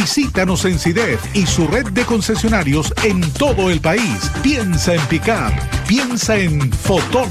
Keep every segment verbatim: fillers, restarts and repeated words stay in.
Visítanos en SIDEF y su red de concesionarios en todo el país. Piensa en Pickup. Piensa en Fotón.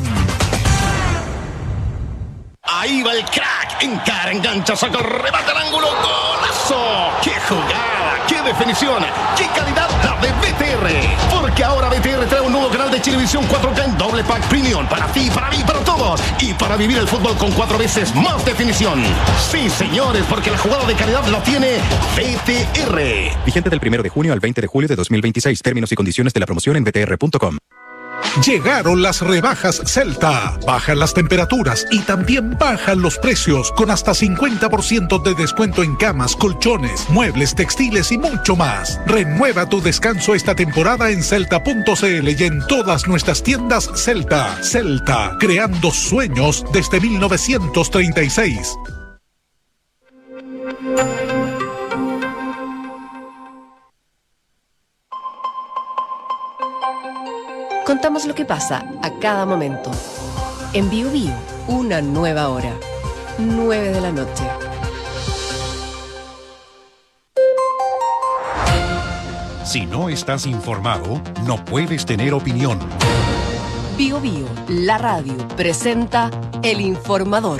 Ahí va el crack. Encara, engancha, saca, remata al ángulo. ¡Golazo! ¡Qué jugada! ¡Qué definición! ¡Qué calidad la de B T R! Porque ahora B T R trae un nuevo canal de Chilevisión cuatro K en doble pack premium. Para ti, para mí, para todos. Y para vivir el fútbol con cuatro veces más definición. Sí, señores, porque la jugada de calidad la tiene B T R. Vigente del primero de junio al veinte de julio de dos mil veintiséis. Términos y condiciones de la promoción en b t r punto com. Llegaron las rebajas Celta. Bajan las temperaturas y también bajan los precios con hasta cincuenta por ciento de descuento en camas, colchones, muebles, textiles y mucho más. Renueva tu descanso esta temporada en celta punto c l y en todas nuestras tiendas Celta. Celta, creando sueños desde mil novecientos treinta y seis. Contamos lo que pasa a cada momento. En Bio Bio, una nueva hora. nueve de la noche. Si no estás informado, no puedes tener opinión. Bio Bio, la radio, presenta El Informador.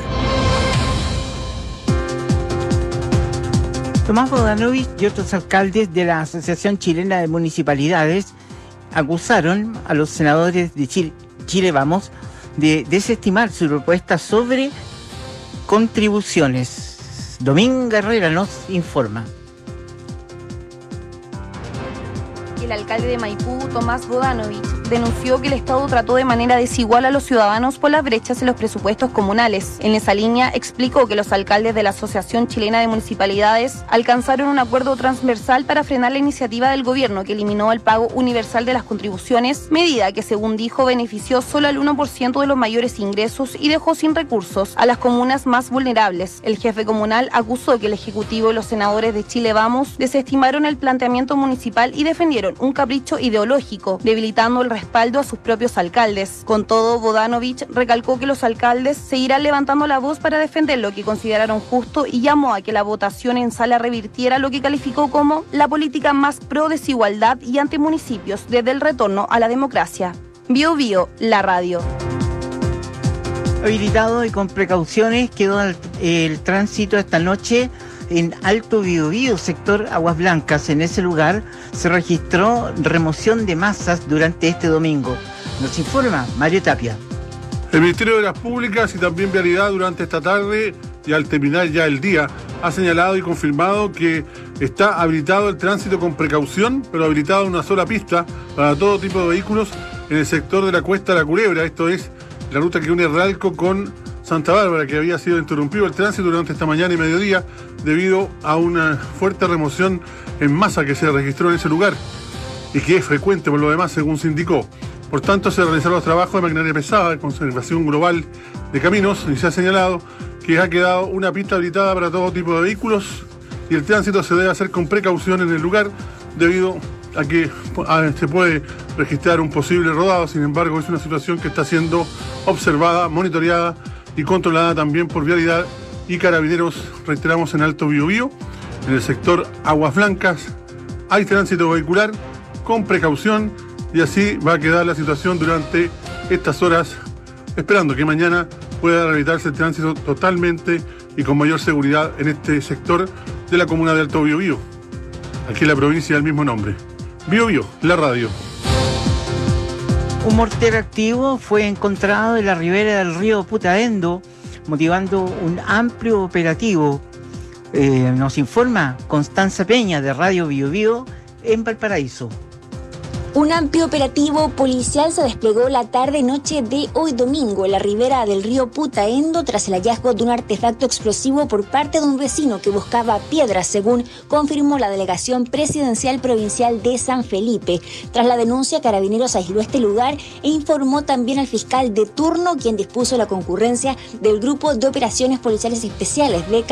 Tomás Bodanovich y otros alcaldes de la Asociación Chilena de Municipalidades acusaron a los senadores de Chile, Chile Vamos de desestimar su propuesta sobre contribuciones. Dominga Herrera nos informa. El alcalde de Maipú, Tomás Bodanovich, denunció que el Estado trató de manera desigual a los ciudadanos por las brechas en los presupuestos comunales. En esa línea, explicó que los alcaldes de la Asociación Chilena de Municipalidades alcanzaron un acuerdo transversal para frenar la iniciativa del gobierno que eliminó el pago universal de las contribuciones, medida que, según dijo, benefició solo al uno por ciento de los mayores ingresos y dejó sin recursos a las comunas más vulnerables. El jefe comunal acusó que el Ejecutivo y los senadores de Chile Vamos desestimaron el planteamiento municipal y defendieron un capricho ideológico, debilitando el respaldo a sus propios alcaldes. Con todo, Bodanovich recalcó que los alcaldes seguirán levantando la voz para defender lo que consideraron justo y llamó a que la votación en sala revirtiera lo que calificó como la política más pro desigualdad y antimunicipios desde el retorno a la democracia. Bio Bio, la radio. Habilitado y con precauciones quedó el, el tránsito esta noche en Alto Biobío, sector Aguas Blancas. En ese lugar se registró remoción de masas durante este domingo. Nos informa Mario Tapia. El Ministerio de Obras Públicas y también Vialidad durante esta tarde y al terminar ya el día ha señalado y confirmado que está habilitado el tránsito con precaución, pero habilitado una sola pista para todo tipo de vehículos en el sector de la Cuesta de la Culebra. Esto es la ruta que une Ralco con Santa Bárbara, que había sido interrumpido el tránsito durante esta mañana y mediodía debido a una fuerte remoción en masa que se registró en ese lugar y que es frecuente por lo demás, según se indicó. Por tanto, se realizaron los trabajos de maquinaria pesada, de conservación global de caminos, y se ha señalado que ha quedado una pista habilitada para todo tipo de vehículos y el tránsito se debe hacer con precaución en el lugar debido a que a, se puede registrar un posible rodado. Sin embargo, es una situación que está siendo observada, monitoreada y controlada también por Vialidad y Carabineros. Reiteramos, en Alto Biobío, en el sector Aguas Blancas, hay tránsito vehicular con precaución y así va a quedar la situación durante estas horas, esperando que mañana pueda rehabilitarse el tránsito totalmente y con mayor seguridad en este sector de la comuna de Alto Biobío, aquí en la provincia del mismo nombre. Biobío, la radio. Un mortero activo fue encontrado en la ribera del río Putaendo, motivando un amplio operativo. Eh, nos informa Constanza Peña de Radio Bio Bio en Valparaíso. Un amplio operativo policial se desplegó la tarde-noche de hoy domingo en la ribera del río Putaendo tras el hallazgo de un artefacto explosivo por parte de un vecino que buscaba piedras, según confirmó la Delegación Presidencial Provincial de San Felipe. Tras la denuncia, Carabineros aisló este lugar e informó también al fiscal de turno, quien dispuso la concurrencia del Grupo de Operaciones Policiales Especiales de